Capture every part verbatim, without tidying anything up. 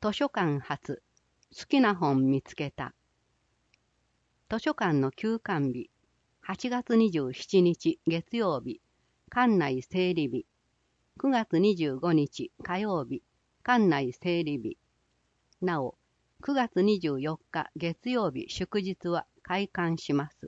図書館発好きな本見つけた。図書館の休館日、はちがつにじゅうしちにち月曜日、館内整理日。くがつにじゅうごにち火曜日、館内整理日。なお、くがつにじゅうよっか月曜日祝日は開館します。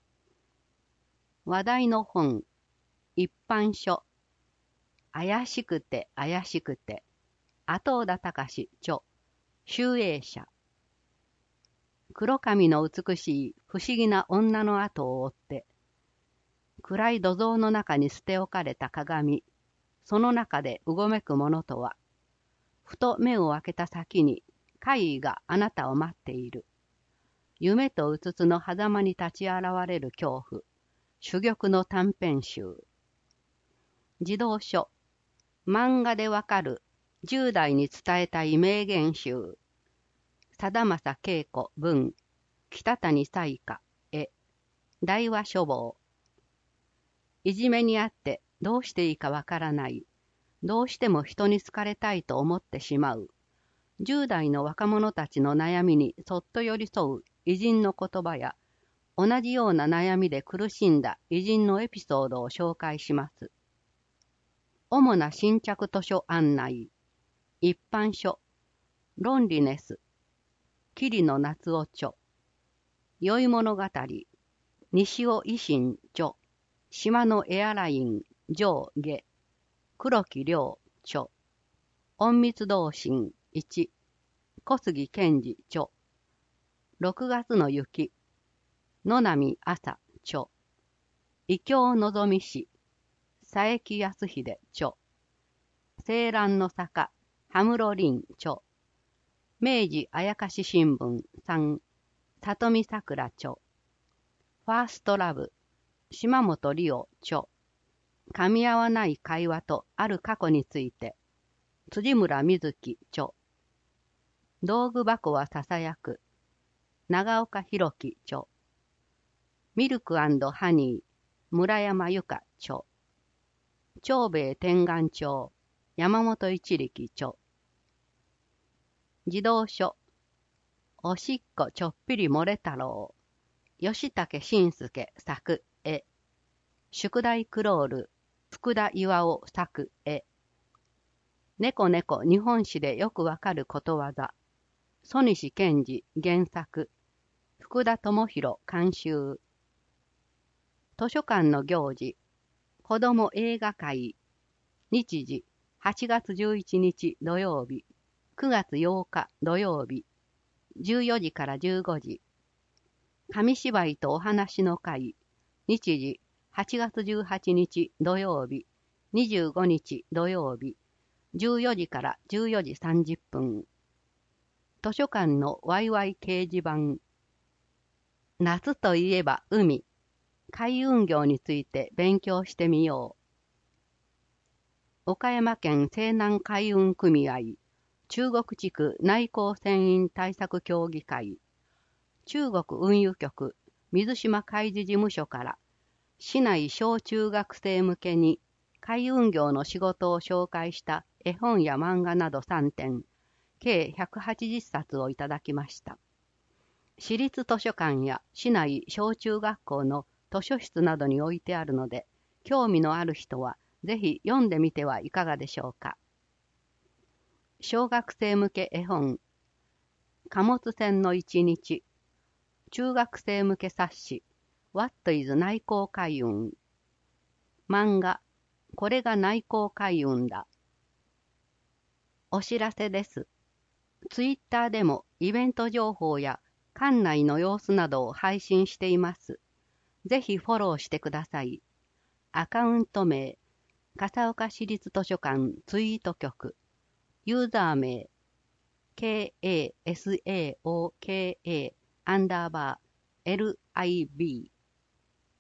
話題の本、一般書。怪しくて怪しくて、後田隆著、集英社。黒髪の美しい不思議な女の後を追って、暗い土蔵の中に捨て置かれた鏡、その中でうごめくものとは、ふと目を開けた先に怪異があなたを待っている。夢とうつつの狭間に立ち現れる恐怖、珠玉の短編集。児童書、漫画でわかるじゅう代に伝えたい名言集。貞政恵子文、北谷彩花絵、大和書房。いじめにあってどうしていいかわからない。どうしても人に好かれたいと思ってしまう。じゅう代の若者たちの悩みにそっと寄り添う偉人の言葉や、同じような悩みで苦しんだ偉人のエピソードを紹介します。主な新着図書案内。一般書。ロンリネス。桐野夏夫著。酔い物語。西尾維新著。島のエアライン上下。黒木亮著。隠密同心いち。小杉健二著。六月の雪。野波朝著。異教のぞみ氏。佐伯康秀著。青蘭の坂、羽室凛著。明治あやかし新聞さん、里見桜著。ファーストラブ、島本理夫著。噛み合わない会話とある過去について、辻村瑞希著。道具箱はささやく、長岡弘樹著。ミルク&ハニー、村山由佳著。長兵衛天眼帳、山本一力著。児童書、おしっこちょっぴり漏れ太郎、吉武慎介作絵。宿題クロール、福田巌作絵。猫猫日本史でよくわかることわざ。曽西健二原作。福田智弘監修。図書館の行事。子ども映画会。日時、はちがつじゅういちにち土曜日、くがつようか土曜日、じゅうよじからじゅうごじ。紙芝居とお話の会。日時、はちがつじゅうはちにち土曜日、にじゅうごにち土曜日、じゅうよじからじゅうよじさんじゅっぷん。図書館のワイワイ掲示板。夏といえば海。海運業について勉強してみよう。岡山県西南海運組合、中国地区内航船員対策協議会、中国運輸局水島海事事務所から市内小中学生向けに海運業の仕事を紹介した絵本や漫画などさんてん、計ひゃくはちじゅっさつをいただきました。市立図書館や市内小中学校の図書室などに置いてあるので、興味のある人はぜひ読んでみてはいかがでしょうか。小学生向け絵本、貨物船の一日。中学生向け冊子、What is 内航海運。漫画、これが内航海運だ。お知らせです。ツイッターでもイベント情報や館内の様子などを配信しています。ぜひフォローしてください。アカウント名、笠岡市立図書館ツイート局。ユーザー名、ケーエーエスエーオーケーエー アンダーバー エルアイビー。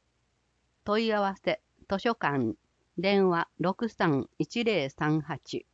問い合わせ、図書館、電話ろくさんいちぜろさんはち。